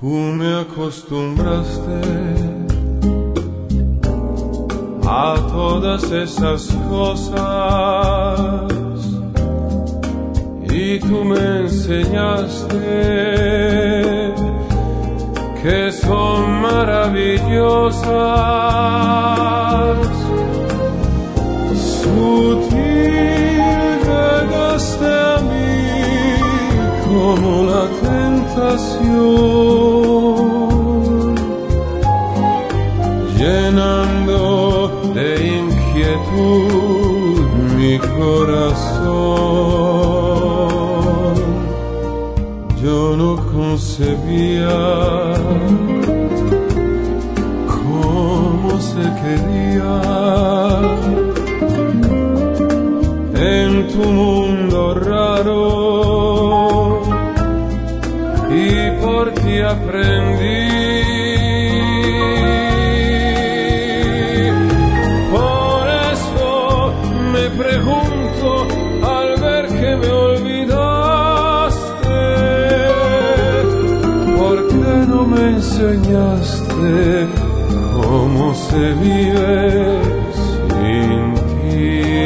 Tú me acostumbraste a todas esas cosas y tú me enseñaste que son maravillosas. Sutil llegaste a mí como la tentación, llenando de inquietud mi corazón. Yo no concebía cómo se quería en tu mundo raro, y por ti aprendí. Por eso me pregunto al ver que me olvidaste, ¿por qué no me enseñaste cómo se vive sin ti?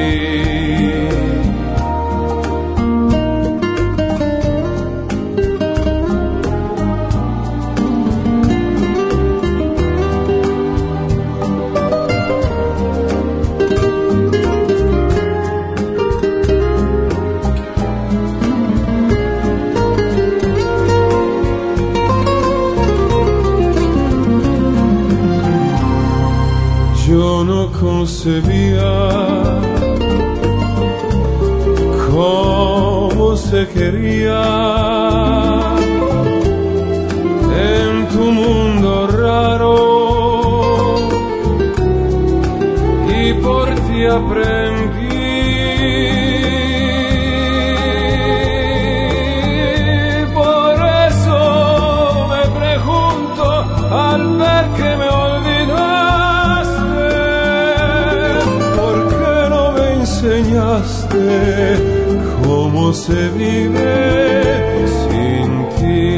Yo no concebía cómo se quería en tu mundo raro, y por ti aprendí. Por eso me pregunto al ver que me enseñaste cómo se vive sin ti.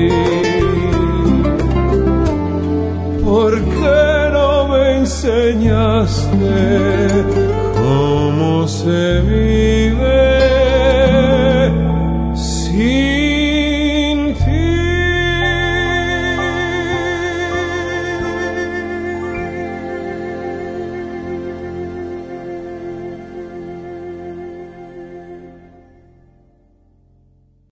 ¿Por qué no me enseñaste cómo se vive?